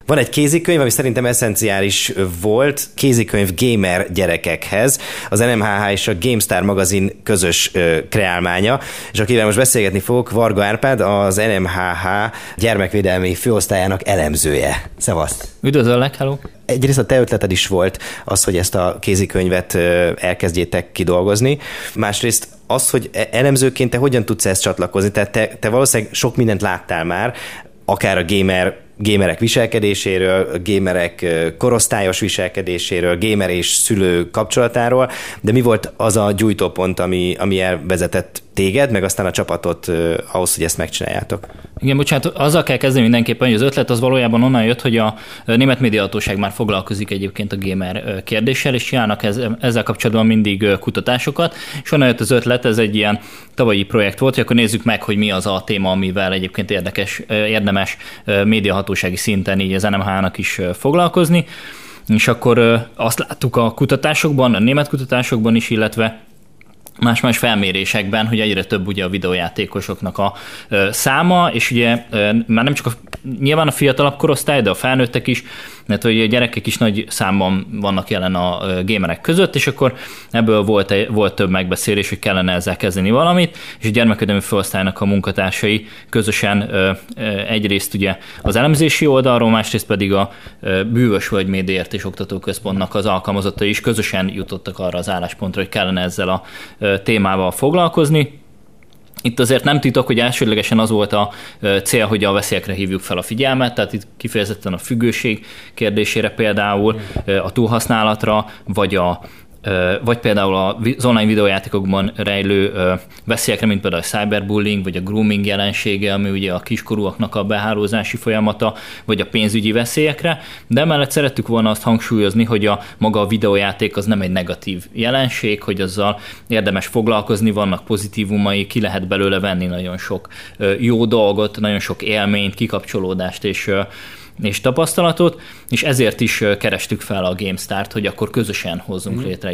Van egy kézikönyv, ami szerintem eszenciális volt, kézikönyv gamer gyerekekhez, az NMHH és a GameStar magazin közös kreálmánya, és akivel most beszélgetni fogok, Varga Árpád, az NMHH gyermekvédelmi főosztályának elemzője. Szevaszt! Üdvözöllek, hello! Egyrészt a te ötleted is volt az, hogy ezt a kézikönyvet elkezdjétek kidolgozni. Másrészt az, hogy elemzőként te hogyan tudsz ezt csatlakozni? Tehát te valószínűleg sok mindent láttál már, akár a gamerek viselkedéséről, gamerek korosztályos viselkedéséről, gamer és szülő kapcsolatáról, de mi volt az a gyújtópont, ami elvezetett téged, meg aztán a csapatot ahhoz, hogy ezt megcsináljátok? Igen, bocsánat, azzal kell kezdeni mindenképpen, hogy az ötlet az valójában onnan jött, hogy a Német Médiahatóság már foglalkozik egyébként a gamer kérdéssel, és csinálnak ezzel kapcsolatban mindig kutatásokat, és onnan jött az ötlet, ez egy ilyen tavalyi projekt volt, hogy akkor nézzük meg, hogy mi az a téma, amivel egyébként érdemes médiahatósági szinten így az NMH-nak is foglalkozni, és akkor azt láttuk a kutatásokban, a német kutatásokban is, illetve más-más felmérésekben, hogy egyre több ugye a videójátékosoknak a száma, és ugye már nem csak nyilván a fiatalabb korosztály, de a felnőttek is, mert hogy a gyerekek is nagy számban vannak jelen a gamerek között, és akkor ebből volt több megbeszélés, hogy kellene ezzel kezdeni valamit, és a gyermekvédelmi főosztálynak a munkatársai közösen egyrészt ugye az elemzési oldalról, másrészt pedig a Bűvösvölgy Médiaért és Oktatóközpontnak az alkalmazottai is közösen jutottak arra az álláspontra, hogy kellene ezzel a témával foglalkozni. Itt azért nem titok, hogy elsődlegesen az volt a cél, hogy a veszélyekre hívjuk fel a figyelmet, tehát itt kifejezetten a függőség kérdésére például, a túlhasználatra, vagy például az online videójátékokban rejlő veszélyekre, mint például a cyberbullying, vagy a grooming jelensége, ami ugye a kiskorúaknak a behálózási folyamata, vagy a pénzügyi veszélyekre, de emellett szerettük volna azt hangsúlyozni, hogy maga a videójáték az nem egy negatív jelenség, hogy azzal érdemes foglalkozni, vannak pozitívumai, ki lehet belőle venni nagyon sok jó dolgot, nagyon sok élményt, kikapcsolódást és tapasztalatot, és ezért is kerestük fel a GameStart, hogy akkor közösen hozzunk létre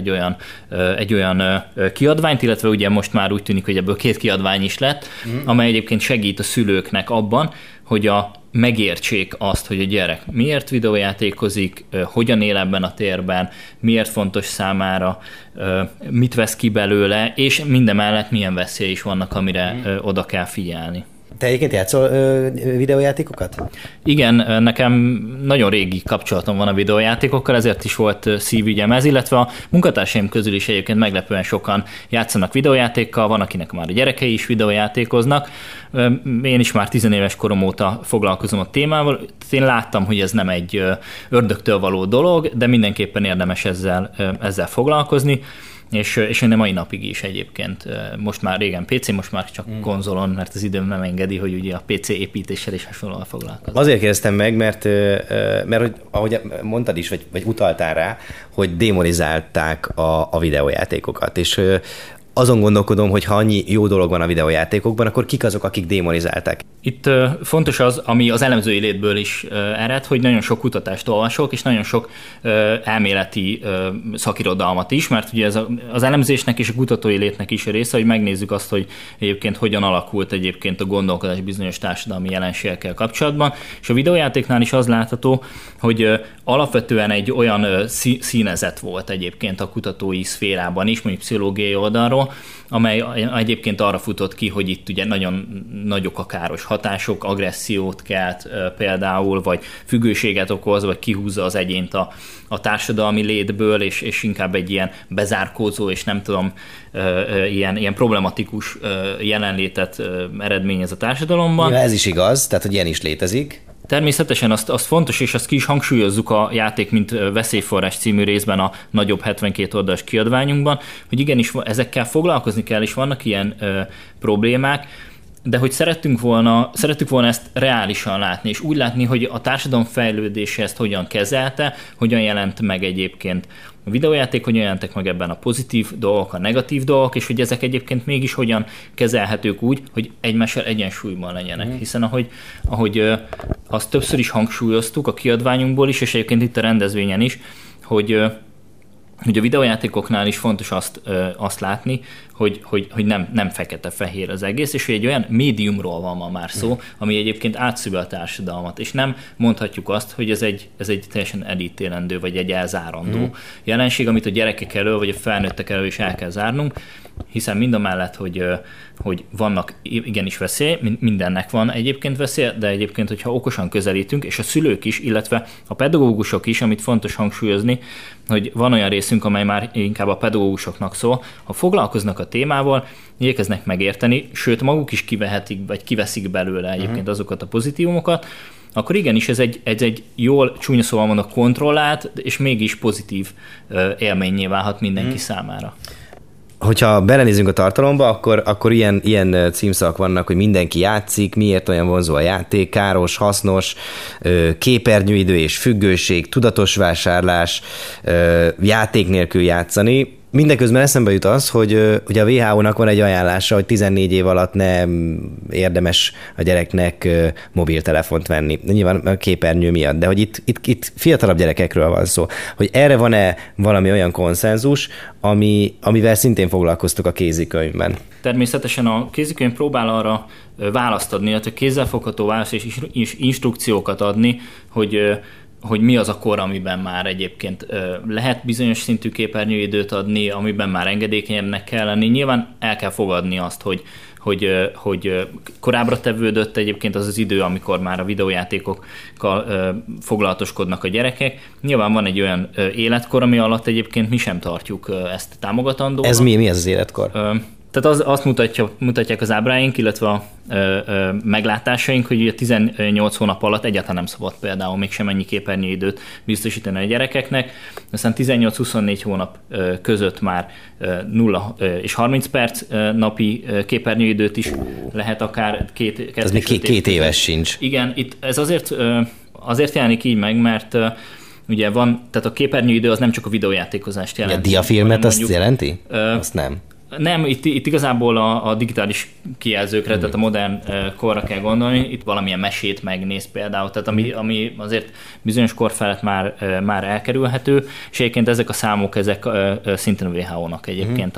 egy olyan kiadványt, illetve ugye most már úgy tűnik, hogy ebből 2 kiadvány is lett, amely egyébként segít a szülőknek abban, hogy megértsék azt, hogy a gyerek miért videójátékozik, hogyan él ebben a térben, miért fontos számára, mit vesz ki belőle, és mindemellett milyen veszély is vannak, amire oda kell figyelni. Te egyébként játszol videójátékokat? Igen, nekem nagyon régi kapcsolatom van a videójátékokkal, ezért is volt szívügyem ez, illetve a munkatársaim közül is egyébként meglepően sokan játszanak videójátékkal, van, akinek már a gyerekei is videójátékoznak. Én is már 10 éves korom óta foglalkozom a témával. Én láttam, hogy ez nem egy ördögtől való dolog, de mindenképpen érdemes ezzel foglalkozni. És én a mai napig is egyébként, most már régen PC, most már csak konzolon, mert az időm nem engedi, hogy ugye a PC építéssel és hasonlóan foglalkozom. Azért kérdeztem meg, mert hogy, ahogy mondtad is, vagy utaltál rá, hogy démonizálták a videójátékokat, és azon gondolkodom, hogy ha annyi jó dolog van a videójátékokban, akkor kik azok, akik démonizálták? Itt fontos az, ami az elemzői létből is ered, hogy nagyon sok kutatást olvasok, és nagyon sok elméleti szakirodalmat is, mert ugye ez az elemzésnek és a kutatói létnek is a része, hogy megnézzük azt, hogy egyébként hogyan alakult egyébként a gondolkodás bizonyos társadalmi jelenségekkel kapcsolatban, és a videójátéknál is az látható, hogy alapvetően egy olyan színezet volt egyébként a kutatói szférában is, mondjuk pszichológiai oldalról, amely egyébként arra futott ki, hogy itt ugye nagyon nagyok a káros hatások, agressziót kelt például, vagy függőséget okoz, vagy kihúzza az egyént a társadalmi létből, és inkább egy ilyen bezárkózó, és nem tudom, ilyen problematikus jelenlétet eredményez a társadalomban. Ja, ez is igaz, tehát hogy ilyen is létezik. Természetesen azt fontos, és azt ki is hangsúlyozzuk a Játék mint veszélyforrás című részben a nagyobb 72 oldalas kiadványunkban, hogy igenis ezekkel foglalkozni kell, és vannak ilyen problémák, de hogy szerettük volna ezt reálisan látni, és úgy látni, hogy a társadalom fejlődése ezt hogyan kezelte, hogyan jelent meg egyébként a videójáték, hogyan jelentek meg ebben a pozitív dolgok, a negatív dolgok, és hogy ezek egyébként mégis hogyan kezelhetők úgy, hogy egymással egyensúlyban legyenek. Hiszen ahogy azt többször is hangsúlyoztuk a kiadványunkból is, és egyébként itt a rendezvényen is, hogy hogy a videójátékoknál is fontos azt látni, hogy nem fekete-fehér az egész, és hogy egy olyan médiumról van ma már szó, ami egyébként átszövi a társadalmat, és nem mondhatjuk azt, hogy ez egy teljesen elítélendő, vagy egy elzárandó jelenség, amit a gyerekek elől, vagy a felnőttek elől is el kell zárnunk, hiszen mindamellett, hogy vannak igenis veszély, mindennek van egyébként veszély, de egyébként, hogyha okosan közelítünk, és a szülők is, illetve a pedagógusok is, amit fontos hangsúlyozni, hogy van olyan részünk, amely már inkább a pedagógusoknak szól, ha foglalkoznak a témával, igyekeznek megérteni, sőt maguk is kivehetik, vagy kiveszik belőle egyébként azokat a pozitívumokat, akkor igenis ez egy jól, csúnya szóval mondok, kontrollált, és mégis pozitív élménnyé válhat mindenki számára. Hogyha belenézünk a tartalomba, akkor ilyen címszavak vannak, hogy mindenki játszik, miért olyan vonzó a játék, káros, hasznos, képernyőidő és függőség, tudatos vásárlás, játék nélkül játszani. Mindeközben eszembe jut az, hogy ugye a WHO-nak van egy ajánlása, hogy 14 év alatt nem érdemes a gyereknek mobiltelefont venni. Nyilván a képernyő miatt, de hogy itt fiatalabb gyerekekről van szó. Hogy erre van-e valami olyan konszenzus, amivel szintén foglalkoztok a kézikönyvben? Természetesen a kézikönyv próbál arra választ adni, illetve kézzelfogható választ és instrukciókat adni, hogy mi az a kor, amiben már egyébként lehet bizonyos szintű képernyőidőt adni, amiben már engedékenyebbnek kell lenni. Nyilván el kell fogadni azt, hogy korábbra tevődött egyébként az idő, amikor már a videójátékokkal foglalatoskodnak a gyerekek. Nyilván van egy olyan életkor, ami alatt egyébként mi sem tartjuk ezt támogatandónak. Ez mi az életkor? Tehát azt mutatják az ábráink, illetve a meglátásaink, hogy a 18 hónap alatt egyáltalán nem szabad például mégsem ennyi képernyőidőt biztosítani a gyerekeknek. Aztán 18-24 hónap között már 0 és 30 perc napi képernyőidőt is lehet akár ez még két éves sincs. Igen, itt ez azért jelenik így meg, mert ugye van, tehát a képernyőidő az nem csak a videójátékozást jelenti. A diafilmet azt jelenti? Azt nem. Nem, itt igazából a digitális kijelzőkre, tehát a modern korra kell gondolni, itt valamilyen mesét megnéz például, tehát ami azért bizonyos kor felett már elkerülhető, és egyébként ezek a számok, ezek szintén a WHO-nak egyébként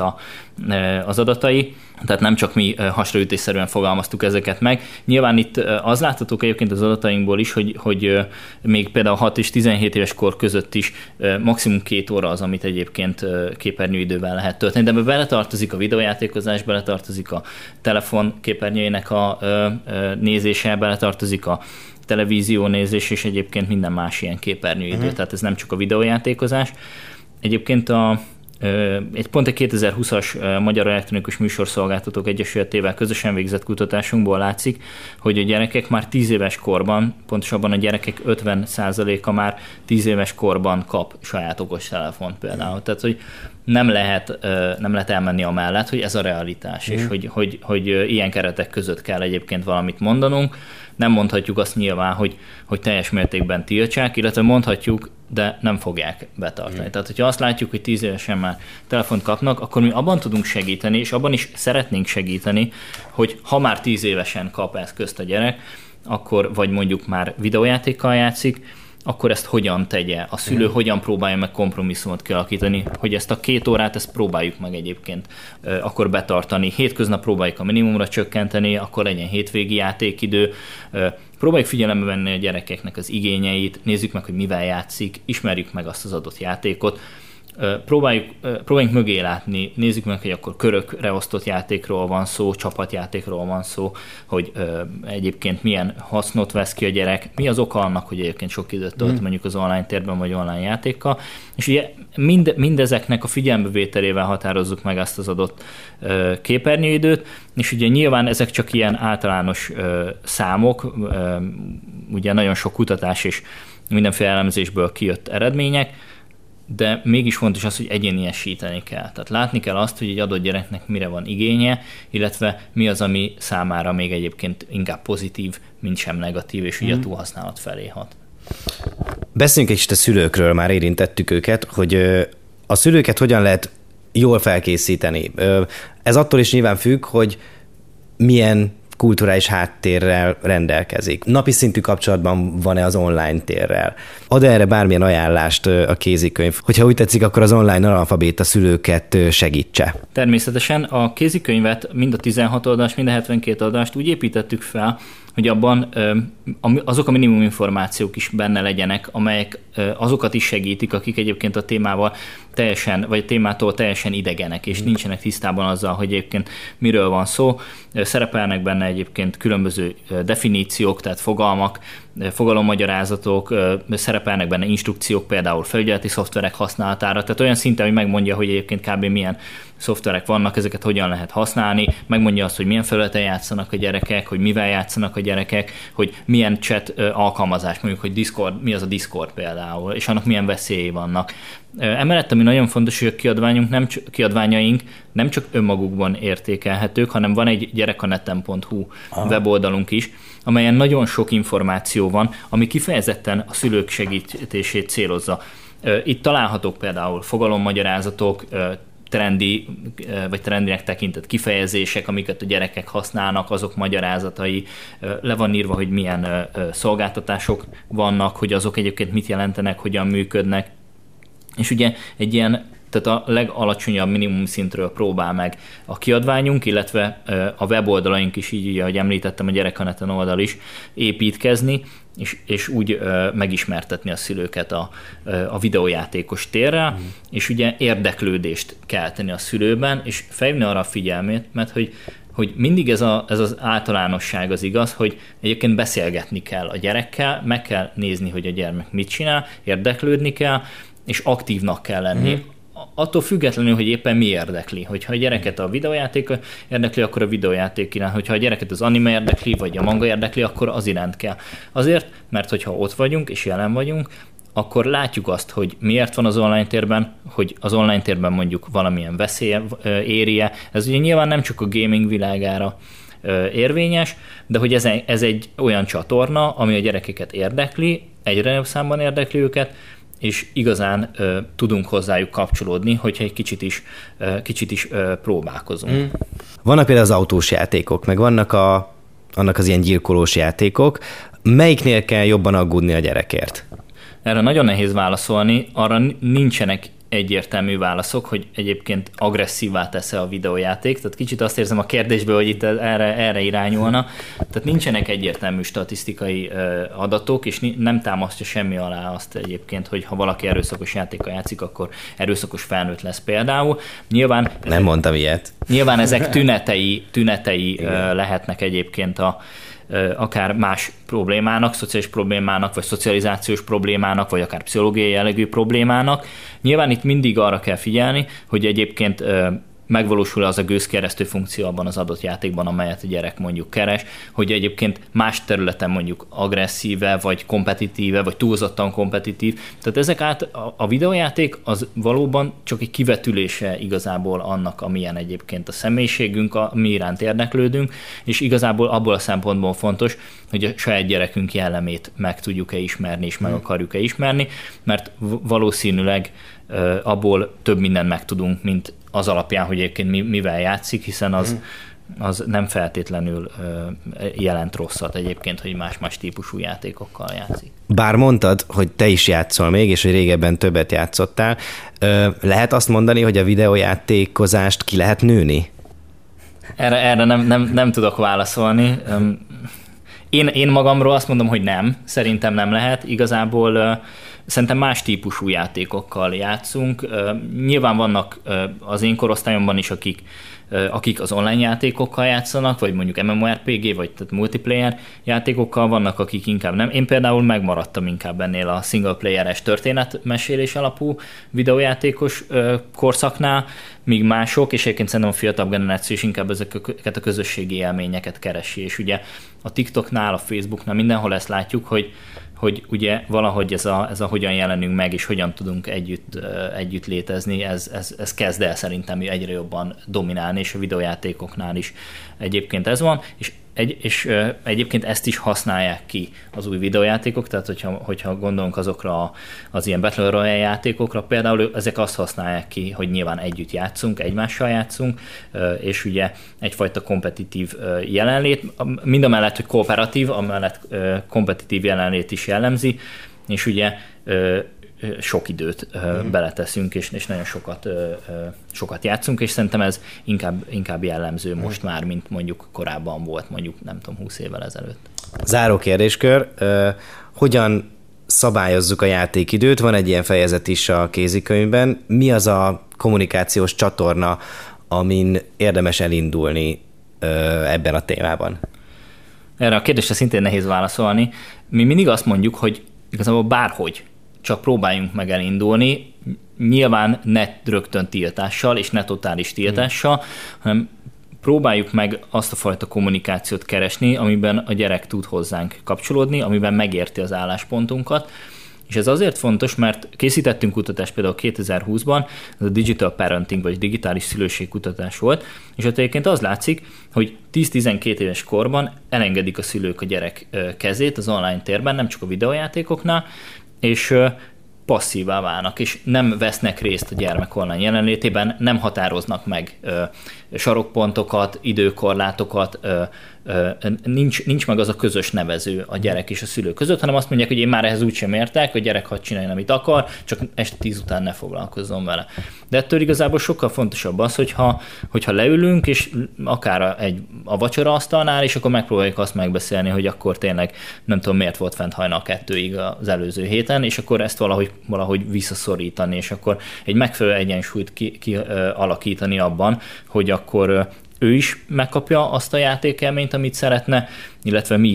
az adatai, tehát nem csak mi hasraütésszerűen fogalmaztuk ezeket meg. Nyilván itt az láthatók egyébként az adatainkból is, hogy még például 6 és 17 éves kor között is maximum 2 óra az, amit egyébként képernyőidővel lehet tölteni, de ebbe beletartozik a videójátékozás, beletartozik a telefon képernyőjének a nézése, beletartozik a televízió nézés, és egyébként minden más ilyen képernyőidő, tehát ez nem csak a videójátékozás. Egyébként egy 2020-as Magyar Elektronikus Műsorszolgáltatók Egyesületével közösen végzett kutatásunkból látszik, hogy a gyerekek már 10 éves korban, pontosabban a gyerekek 50%-a már 10 éves korban kap saját okostelefont például. Tehát, hogy nem lehet elmenni amellett, hogy ez a realitás, és hogy ilyen keretek között kell egyébként valamit mondanunk. Nem mondhatjuk azt nyilván, hogy teljes mértékben tiltsák, illetve mondhatjuk, de nem fogják betartani. Tehát, hogyha azt látjuk, hogy 10 évesen már telefont kapnak, akkor mi abban tudunk segíteni, és abban is szeretnénk segíteni, hogy ha már 10 évesen kap eszközt a gyerek, akkor vagy mondjuk már videójátékkal játszik, akkor ezt hogyan tegye? A szülő hogyan próbálja meg kompromisszumot kialakítani, hogy ezt a 2 órát ezt próbáljuk meg egyébként akkor betartani. Hétköznap próbáljuk a minimumra csökkenteni, akkor legyen hétvégi játékidő. Próbáljuk figyelembe venni a gyerekeknek az igényeit, nézzük meg, hogy mivel játszik, ismerjük meg azt az adott játékot. Próbáljunk mögé látni, nézzük meg, hogy akkor körökre osztott játékról van szó, csapatjátékról van szó, hogy egyébként milyen hasznot vesz ki a gyerek, mi az oka annak, hogy egyébként sok időt tölt mondjuk az online térben vagy online játékkal, és ugye mindezeknek a figyelembevételével határozzuk meg ezt az adott képernyőidőt, és ugye nyilván ezek csak ilyen általános számok, ugye nagyon sok kutatás és mindenféle elemzésből kijött eredmények, de mégis fontos az, hogy egyéniesíteni kell. Tehát látni kell azt, hogy egy adott gyereknek mire van igénye, illetve mi az, ami számára még egyébként inkább pozitív, mint sem negatív, és ugye a túlhasználat felé hat. Beszéljünk egy kicsit a szülőkről, már érintettük őket, hogy a szülőket hogyan lehet jól felkészíteni. Ez attól is nyilván függ, hogy milyen kulturális háttérrel rendelkezik. Napi szintű kapcsolatban van-e az online térrel? Ad erre bármilyen ajánlást a kézikönyv, hogyha úgy tetszik, akkor az online analfabéta szülőket segítse? Természetesen a kézikönyvet mind a 16 oldalast, mind a 72 oldalast úgy építettük fel, hogy abban azok a minimum információk is benne legyenek, amelyek azokat is segítik, akik egyébként a témával teljesen, vagy a témától teljesen idegenek, és nincsenek tisztában azzal, hogy egyébként miről van szó. Szerepelnek benne egyébként különböző definíciók, tehát fogalmak, fogalommagyarázatok, szerepelnek benne instrukciók, például felügyeleti szoftverek használatára, tehát olyan szinten, hogy megmondja, hogy egyébként kb. Milyen szoftverek vannak, ezeket hogyan lehet használni, megmondja azt, hogy milyen felületen játszanak a gyerekek, hogy mivel játszanak a gyerekek, hogy milyen chat alkalmazás, mondjuk, hogy Discord, mi az a Discord például, és annak milyen veszélyei vannak. Emellett, ami nagyon fontos, hogy a kiadványaink nem csak önmagukban értékelhetők, hanem van egy gyerekaneten.hu weboldalunk is, amelyen nagyon sok információ van, ami kifejezetten a szülők segítését célozza. Itt találhatók például fogalommagyarázatok, trendi, vagy trendinek tekintett kifejezések, amiket a gyerekek használnak, azok magyarázatai, le van írva, hogy milyen szolgáltatások vannak, hogy azok egyébként mit jelentenek, hogyan működnek. És ugye egy ilyen, tehát a legalacsonyabb minimum szintről próbál meg a kiadványunk, illetve a weboldalaink is, így ahogy említettem, a Gyerekkaneten oldal is építkezni, és úgy megismertetni a szülőket a videójátékos térrel, és ugye érdeklődést kelteni a szülőben, és felhívni arra a figyelmét, mert hogy mindig ez az általánosság az igaz, hogy egyébként beszélgetni kell a gyerekkel, meg kell nézni, hogy a gyermek mit csinál, érdeklődni kell, és aktívnak kell lenni. Attól függetlenül, hogy éppen mi érdekli. Hogyha a gyereket a videójáték érdekli, akkor a videójáték iránt. Hogyha a gyereket az anime érdekli, vagy a manga érdekli, akkor az iránt kell. Azért, mert hogyha ott vagyunk, és jelen vagyunk, akkor látjuk azt, hogy miért van az online térben, hogy az online térben mondjuk valamilyen veszély érje. Ez ugye nyilván nem csak a gaming világára érvényes, de hogy ez egy olyan csatorna, ami a gyerekeket érdekli, egyre nagyobb számban érdekli őket, és igazán tudunk hozzájuk kapcsolódni, hogyha egy kicsit is próbálkozunk. Vannak például az autós játékok, meg vannak annak az ilyen gyilkolós játékok. Melyiknél kell jobban aggódni a gyerekért? Erre nagyon nehéz válaszolni, arra nincsenek egyértelmű válaszok, hogy egyébként agresszívvá tesz-e a videójáték. Tehát kicsit azt érzem a kérdésből, hogy itt erre irányulna. Tehát nincsenek egyértelmű statisztikai adatok, és nem támasztja semmi alá azt egyébként, hogy ha valaki erőszakos játékkal játszik, akkor erőszakos felnőtt lesz például. Nyilván, nem mondtam ilyet. Nyilván ezek tünetei lehetnek egyébként akár más problémának, szociális problémának, vagy szocializációs problémának, vagy akár pszichológiai jellegű problémának. Nyilván itt mindig arra kell figyelni, hogy egyébként megvalósul az a gőzkeresztő funkció abban az adott játékban, amelyet a gyerek mondjuk keres, hogy egyébként más területen mondjuk agresszíve, vagy kompetitíve, vagy túlzottan kompetitív. Tehát ezek a videójáték az valóban csak egy kivetülése igazából annak, amilyen egyébként a személyiségünk, mi iránt érdeklődünk, és igazából abból a szempontból fontos, hogy a saját gyerekünk jellemét meg tudjuk-e ismerni, és meg akarjuk-e ismerni, mert valószínűleg abból több mindent megtudunk, mint az alapján, hogy egyébként mivel játszik, hiszen az nem feltétlenül jelent rosszat egyébként, hogy más-más típusú játékokkal játszik. Bár mondtad, hogy te is játszol még, és hogy régebben többet játszottál, lehet azt mondani, hogy a videójátékozást ki lehet nőni? Erre nem tudok válaszolni. Én magamról azt mondom, hogy nem. Szerintem nem lehet. Igazából szerintem más típusú játékokkal játszunk. Nyilván vannak az én korosztályomban is, akik az online játékokkal játszanak, vagy mondjuk MMORPG, vagy tehát multiplayer játékokkal, vannak, akik inkább nem. Én például megmaradtam inkább ennél a single playeres történetmesélés alapú videójátékos korszaknál, míg mások, és egyébként szerintem a fiatalabb generáció is inkább ezeket a közösségi élményeket keresi, és ugye a TikToknál, a Facebooknál mindenhol ezt látjuk, hogy ugye valahogy ez a hogyan jelenünk meg, és hogyan tudunk együtt létezni, ez kezd el szerintem egyre jobban dominálni, és a videójátékoknál is egyébként ez van, és És egyébként ezt is használják ki az új videójátékok, tehát hogyha gondolunk azokra az ilyen Battle Royale játékokra, például ezek azt használják ki, hogy nyilván együtt játszunk, egymással játszunk, és ugye egyfajta kompetitív jelenlét, mindamellett, hogy kooperatív, amellett kompetitív jelenlét is jellemzi, és ugye sok időt beleteszünk, és nagyon sokat játszunk, és szerintem ez inkább jellemző most már, mint mondjuk korábban volt, mondjuk nem tudom, 20 évvel ezelőtt. Záró kérdéskör, hogyan szabályozzuk a játékidőt? Van egy ilyen fejezet is a kézikönyvben. Mi az a kommunikációs csatorna, amin érdemes elindulni ebben a témában? Erre a kérdésre szintén nehéz válaszolni. Mi mindig azt mondjuk, hogy igazából bárhogy csak próbáljunk meg elindulni, nyilván ne rögtön tiltással, és ne totális tiltással, hanem próbáljuk meg azt a fajta kommunikációt keresni, amiben a gyerek tud hozzánk kapcsolódni, amiben megérti az álláspontunkat. És ez azért fontos, mert készítettünk kutatást például 2020-ban, ez a Digital Parenting, vagy digitális szülőség kutatás volt, és ott egyébként az látszik, hogy 10-12 éves korban elengedik a szülők a gyerek kezét az online térben, nem csak a videójátékoknál, és passzívá válnak, és nem vesznek részt a gyermek online jelenlétében, nem határoznak meg sarokpontokat, időkorlátokat, nincs meg az a közös nevező a gyerek és a szülő között, hanem azt mondják, hogy én már ehhez úgysem értek, a gyerek hadd csináljon, amit akar, csak este 10 után ne foglalkozzon vele. De ettől igazából sokkal fontosabb az, hogyha leülünk, és akár a vacsoraasztalnál, és akkor megpróbáljuk azt megbeszélni, hogy akkor tényleg nem tudom, miért volt fent hajnal 2-ig az előző héten, és akkor ezt valahogy visszaszorítani, és akkor egy megfelelő egyensúlyt alakítani abban, hogy akkor ő is megkapja azt a játékelményt, amit szeretne, illetve mi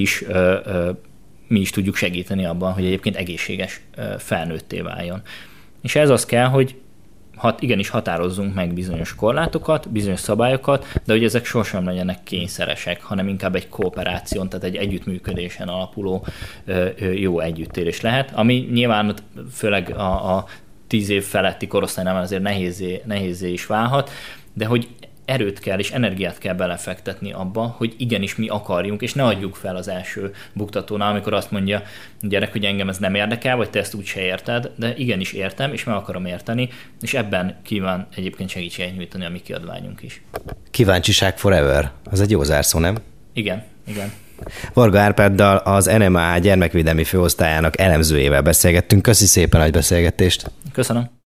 is tudjuk segíteni abban, hogy egyébként egészséges felnőtté váljon. És ez az kell, hogy igenis határozzunk meg bizonyos korlátokat, bizonyos szabályokat, de hogy ezek sosem legyenek kényszeresek, hanem inkább egy kooperáción, tehát egy együttműködésen alapuló jó együttélés lehet, ami nyilván főleg a 10 év feletti korosztálynál azért nehézzé is válhat, de hogy erőt kell és energiát kell belefektetni abba, hogy igenis mi akarjunk, és ne adjuk fel az első buktatónál, amikor azt mondja a gyerek, hogy engem ez nem érdekel, vagy te ezt úgyse érted, de igenis értem, és meg akarom érteni, és ebben kíván egyébként segítséget nyújtani a mi kiadványunk is. Kíváncsiság forever. Az egy jó zárszó, nem? Igen. Varga Árpáddal, az NMA gyermekvédelmi főosztályának elemzőjével beszélgettünk. Köszi szépen a beszélgetést. Köszönöm.